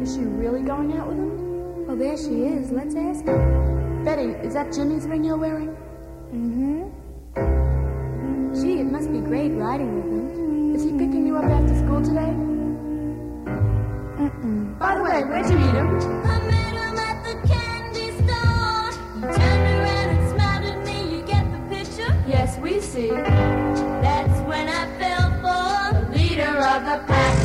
Is she really going out with him? Well, there she is. Let's ask her. Betty, is that Jimmy's ring you're wearing? Mm-hmm. Gee, it must be great riding with him. Is he picking you up after school today? Mm-mm. By the way, where'd you meet him? I met him at the candy store. He turned around and smiled at me. You get the picture? Yes, we see. That's when I fell for the leader of the pack.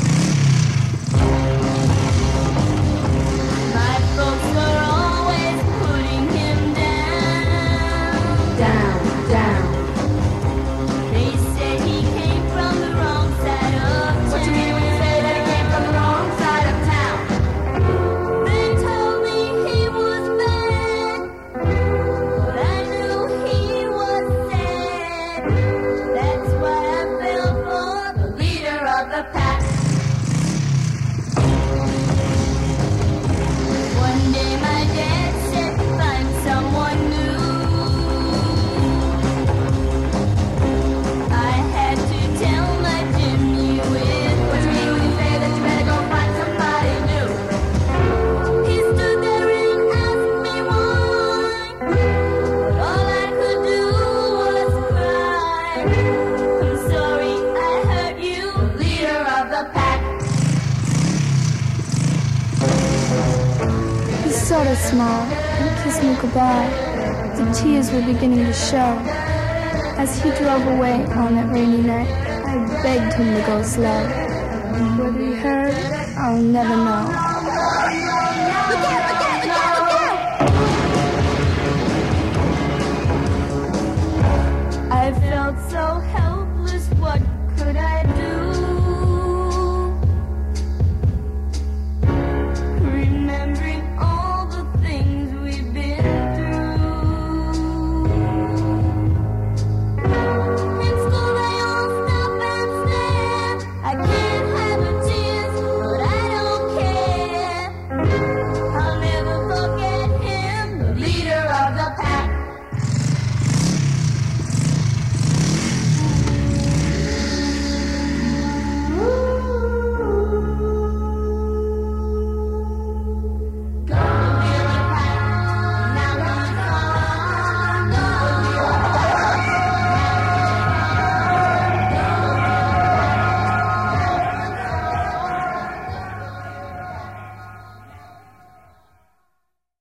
My folks were always putting him down. Down, down. They said he came from the wrong side of town. What you mean when you say that he came from the wrong side of town? They told me he was bad, but I knew he was sad. That's why I fell for the leader of the pack. One day my dad said, find someone new. I had to tell my Jimmy with What you mean when you say that you better go find somebody new? He stood there and asked me why. But all I could do was cry. I'm sorry I hurt you, leader of the pack. He sort of smiled and kissed me goodbye. The tears were beginning to show. As he drove away on that rainy night, I begged him to go slow. Whether he heard, I'll never know. Look out!